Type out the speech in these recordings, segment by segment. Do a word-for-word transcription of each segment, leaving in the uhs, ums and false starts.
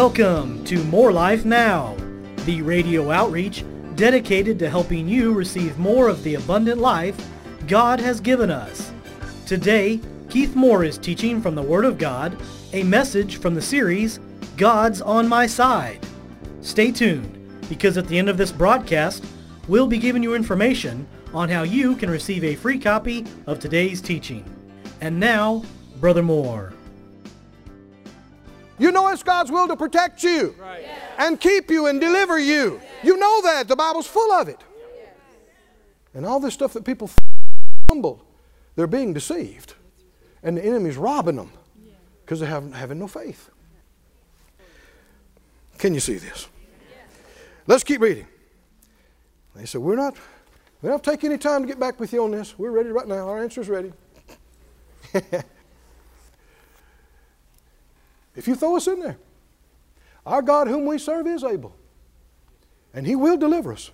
Welcome to More Life Now, the radio outreach dedicated to helping you receive more of the abundant life God has given us. Today, Keith Moore is teaching from the Word of God, a message from the series, God's on My Side. Stay tuned, because at the end of this broadcast, we'll be giving you information on how you can receive a free copy of today's teaching. And now, Brother Moore. You know it's God's will to protect you right. yes. and keep you and deliver you. Yes. You know that. The Bible's full of it. Yes. And all this stuff that people humble, they're being deceived. And the enemy's robbing them because they haven't having no faith. Can you see this? Let's keep reading. They said, we're not, we don't take any time to get back with you on this. We're ready right now. Our answer's ready. If you throw us in there, our God whom we serve is able. And He will deliver us.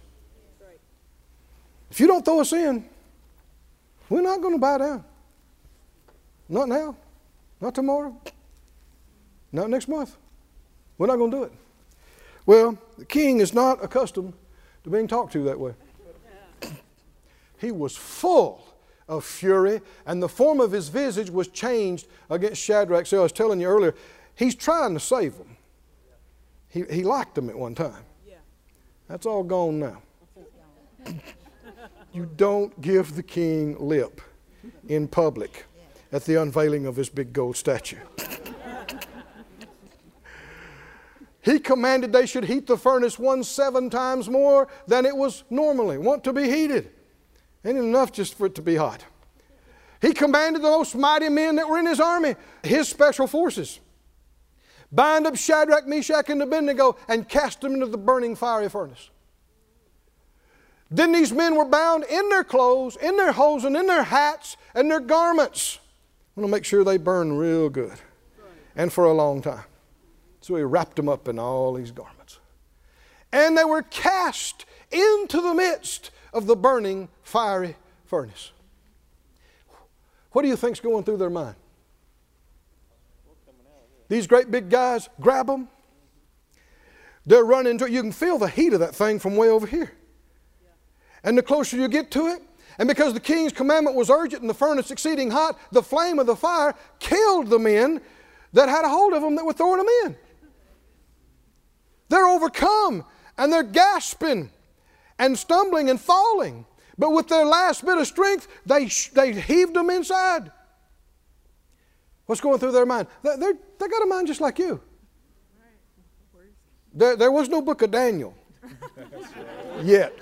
If you don't throw us in, we're not going to bow down. Not now. Not tomorrow. Not next month. We're not going to do it. Well, the king is not accustomed to being talked to that way. He was full of fury, and the form of his visage was changed against Shadrach. So I was telling you earlier, he's trying to save them. He, he liked them at one time. That's all gone now. You don't give the king lip in public at the unveiling of his big gold statue. He commanded they should heat the furnace one seven times more than it was normally wont to be heated. Ain't enough just for it to be hot. He commanded the most mighty men that were in his army, his special forces, bind up Shadrach, Meshach, and Abednego and cast them into the burning fiery furnace. Then these men were bound in their clothes, in their hosen, in their hats, and their garments. I want to make sure they burn real good and for a long time. So he wrapped them up in all these garments. And they were cast into the midst of the burning fiery furnace. What do you think's going through their mind? These great big guys grab them. They're running to it. You can feel the heat of that thing from way over here. And the closer you get to it, and because the king's commandment was urgent and the furnace exceeding hot, the flame of the fire killed the men that had a hold of them that were throwing them in. They're overcome and they're gasping and stumbling and falling. But with their last bit of strength, they, they heaved them inside. What's going through their mind? They're, they're, they got a mind just like you. There, there was no book of Daniel yet.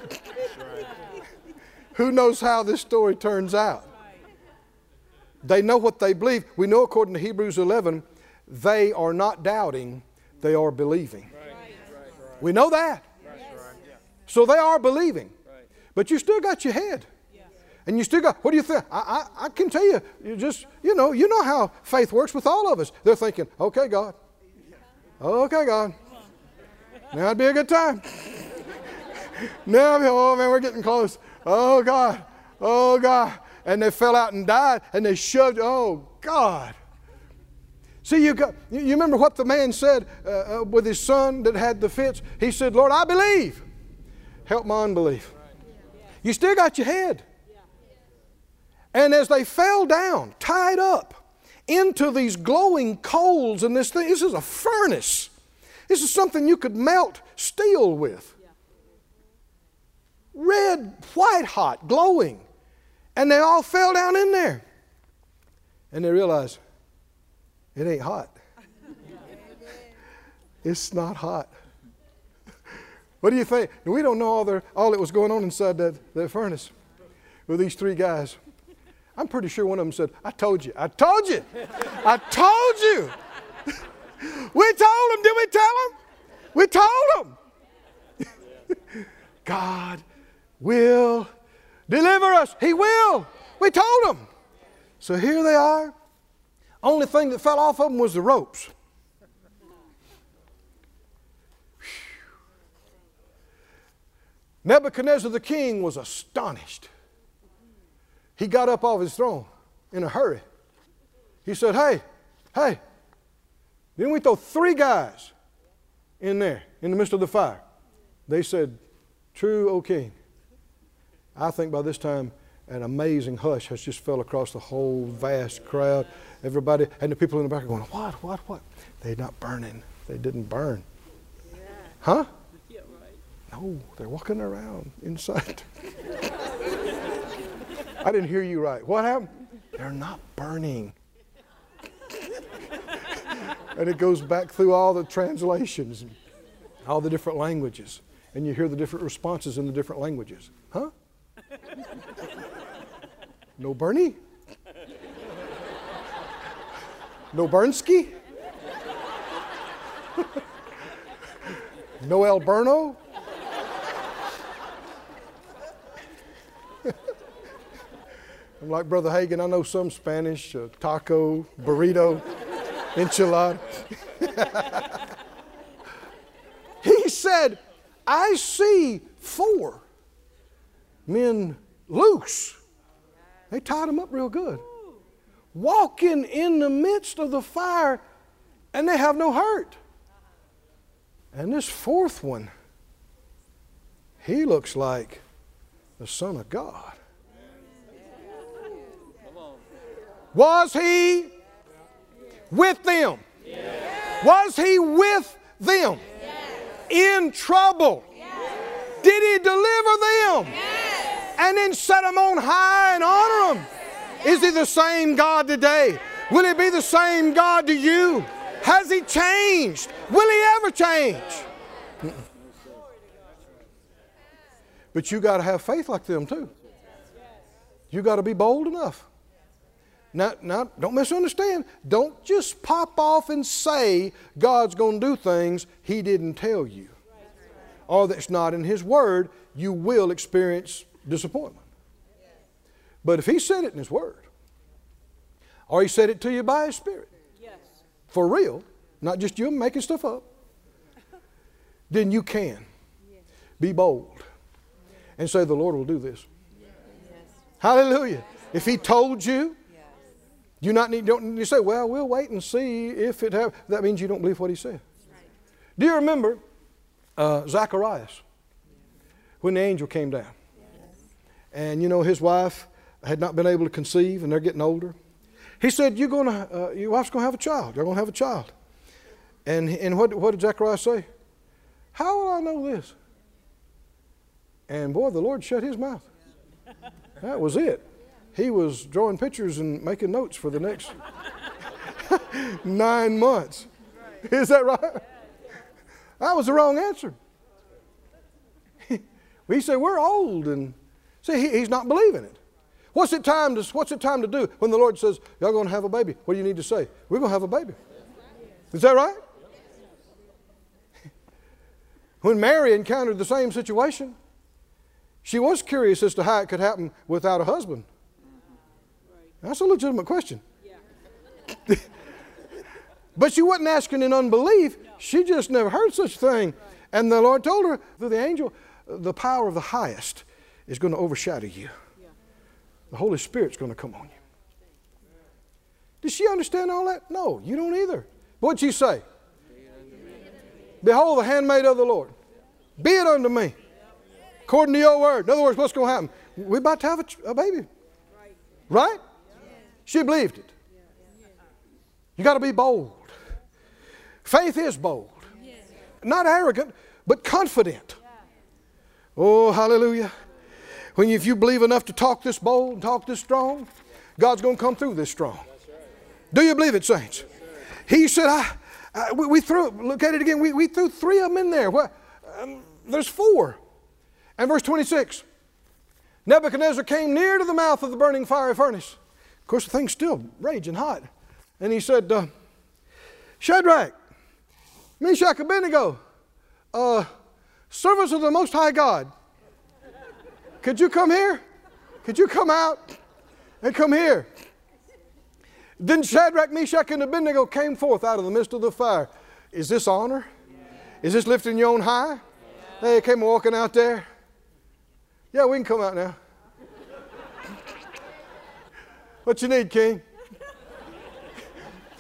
Who knows how this story turns out? They know what they believe. We know according to Hebrews eleven, they are not doubting, they are believing. We know that. So they are believing. But you still got your head. And you still got, what do you think? I, I, I can tell you, you just, you know, you know how faith works with all of us. They're thinking, okay, God. Okay, God. Now it'd be a good time. Now, oh man, we're getting close. Oh God. Oh God. And they fell out and died and they shoved, oh God. See, you got, you remember what the man said uh, uh, with his son that had the fits? He said, Lord, I believe. Help my unbelief. You still got your head. And as they fell down, tied up into these glowing coals and this thing, this is a furnace. This is something you could melt steel with. Red, white hot, glowing. And they all fell down in there. And they realized, it ain't hot. It's not hot. What do you think? We don't know all, their, all that was going on inside that, that furnace with these three guys. I'm pretty sure one of them said, I told you. I told you. I told you. We told them. Did we tell them? We told them. God will deliver us. He will. We told them. So here they are. Only thing that fell off of them was the ropes. Nebuchadnezzar the king was astonished. He got up off his throne in a hurry. He said, hey, hey, didn't we throw three guys in there, in the midst of the fire. They said, "True, O king." I think by this time an amazing hush has just fell across the whole vast crowd. Everybody, and the people in the back are going, "What, what, what?" They're not burning. They didn't burn. Yeah. Huh? Yeah, right. No, they're walking around inside. I didn't hear you right. What happened? They're not burning. And it goes back through all the translations and all the different languages. And you hear the different responses in the different languages. Huh? No Bernie? No Bernsky? No Alberno? I'm like Brother Hagin, I know some Spanish, uh, taco, burrito, enchilada. He said, "I see four men loose." They tied them up real good. Walking in the midst of the fire, and they have no hurt. And this fourth one, he looks like the Son of God. Was he with them? Yes. Was he with them? Yes. In trouble? Yes. Did he deliver them? Yes. And then set them on high and honor them? Yes. Is he the same God today? Will he be the same God to you? Has he changed? Will he ever change? Mm-mm. But you got to have faith like them too. You got to be bold enough. Now, now, don't misunderstand. Don't just pop off and say God's going to do things He didn't tell you. Or that's not in His Word. You will experience disappointment. But if He said it in His Word, or He said it to you by His Spirit, for real, not just you making stuff up, then you can be bold and say, "The Lord will do this." Hallelujah. If He told you, you not need, don't you say, "Well, we'll wait and see if it have." That means you don't believe what He said. Do you remember uh, Zacharias when the angel came down? And you know his wife had not been able to conceive, and they're getting older. He said, "You're gonna, uh, your wife's gonna have a child. You're gonna have a child." And and what what did Zacharias say? "How will I know this?" And boy, the Lord shut his mouth. That was it. He was drawing pictures and making notes for the next nine months. Is that right? That was the wrong answer. We say we're old, and see, he, he's not believing it. What's it time to What's it time to do when the Lord says, "Y'all going to have a baby"? What do you need to say? We're going to have a baby. Is that right? When Mary encountered the same situation, she was curious as to how it could happen without a husband. That's a legitimate question. Yeah. But she wasn't asking in unbelief. She just never heard such a thing. And the Lord told her through the angel, the power of the highest is going to overshadow you. Yeah. The Holy Spirit's going to come on you. Did she understand all that? No, you don't either. What'd she say? "Behold, the handmaid of the Lord. Be it unto me according to your word." In other words, what's going to happen? We're about to have a, a baby. Right? She believed it. You got to be bold. Faith is bold. Not arrogant, but confident. Oh, hallelujah. When you, if you believe enough to talk this bold and talk this strong, God's going to come through this strong. Do you believe it, saints? He said, I, I, we, we threw, look at it again, we, we threw three of them in there. Well, um, there's four. And verse twenty-six, Nebuchadnezzar came near to the mouth of the burning fiery furnace. Of course, the thing's still raging hot. And he said, uh, "Shadrach, Meshach, Abednego, uh, servants of the Most High God, could you come here? Could you come out and come here?" Then Shadrach, Meshach, and Abednego came forth out of the midst of the fire. Is this honor? Is this lifting you on high? They came walking out there. Yeah, we can come out now. What you need, King?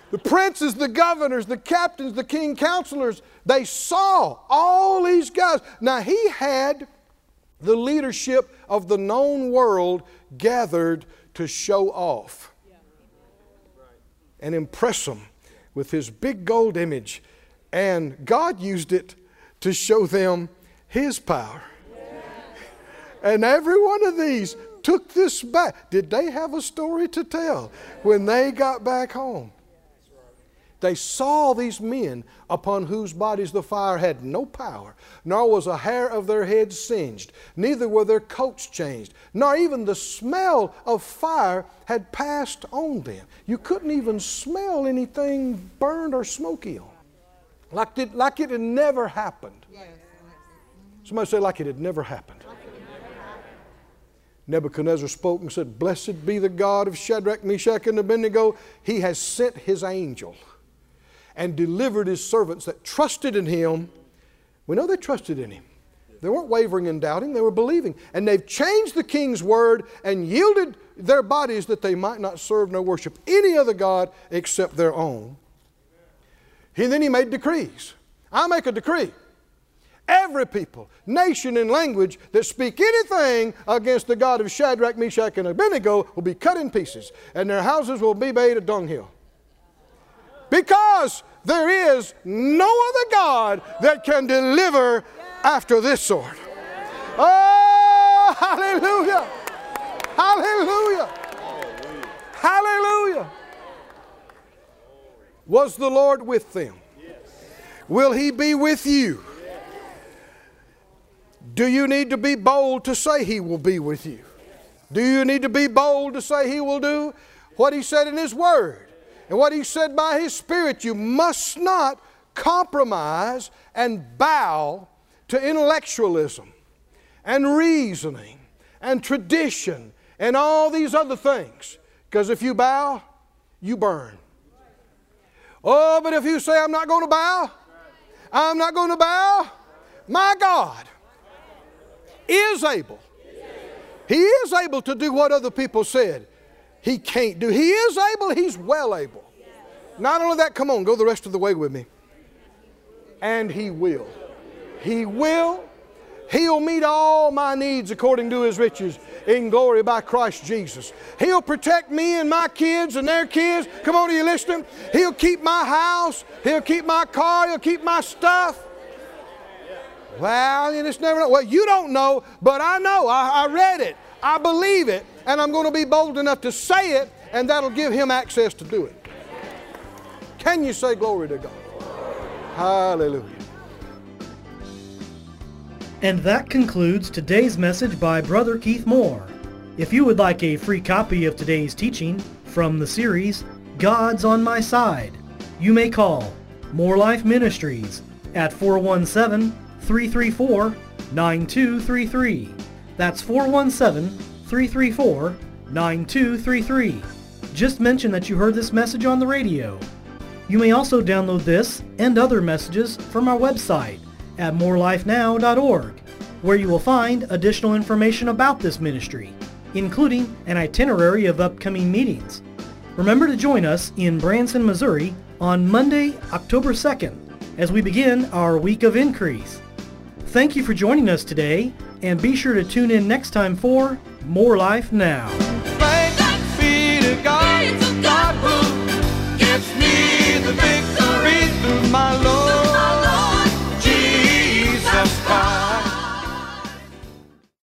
The princes, the governors, the captains, the king counselors, they saw all these guys. Now he had the leadership of the known world gathered to show off and impress them with his big gold image. And God used it to show them his power. And every one of these took this back. Did they have a story to tell when they got back home? They saw these men upon whose bodies the fire had no power, nor was a hair of their heads singed, neither were their coats changed, nor even the smell of fire had passed on them. You couldn't even smell anything burned or smoky on. Like it, like it had never happened. Somebody say, like it had never happened. Nebuchadnezzar spoke and said, "Blessed be the God of Shadrach, Meshach, and Abednego. He has sent his angel and delivered his servants that trusted in him." We know they trusted in him. They weren't wavering and doubting, they were believing. And they've changed the king's word and yielded their bodies that they might not serve nor worship any other god except their own. And then he made decrees. I make a decree. Every people, nation, and language that speak anything against the God of Shadrach, Meshach, and Abednego will be cut in pieces, and their houses will be made a dunghill. Because there is no other God that can deliver after this sort. Oh, hallelujah! Hallelujah! Hallelujah! Was the Lord with them? Will He be with you? Do you need to be bold to say He will be with you? Do you need to be bold to say He will do what He said in His Word and what He said by His Spirit? You must not compromise and bow to intellectualism and reasoning and tradition and all these other things. Because if you bow, you burn. Oh, but if you say, "I'm not going to bow, I'm not going to bow," my God is able. He is able to do what other people said He can't do. He is able. He's well able. Not only that, come on, go the rest of the way with me. And He will. He will. He'll meet all my needs according to His riches in glory by Christ Jesus. He'll protect me and my kids and their kids. Come on, are you listening? He'll keep my house. He'll keep my car. He'll keep my stuff. Well, you just never know. Well, you don't know, but I know. I, I read it. I believe it. And I'm going to be bold enough to say it, and that'll give Him access to do it. Can you say glory to God? Hallelujah. And that concludes today's message by Brother Keith Moore. If you would like a free copy of today's teaching from the series, God's on My Side, you may call More Life Ministries at four one seven, three three four, nine two three three. That's four one seven, three three four, nine two three three. Just mention that you heard this message on the radio. You may also download this and other messages from our website at more life now dot org, where you will find additional information about this ministry, including an itinerary of upcoming meetings. Remember to join us in Branson, Missouri on Monday, October second, as we begin our Week of Increase. Thank you for joining us today, and be sure to tune in next time for More Life Now. Thanks be to God, God who gets me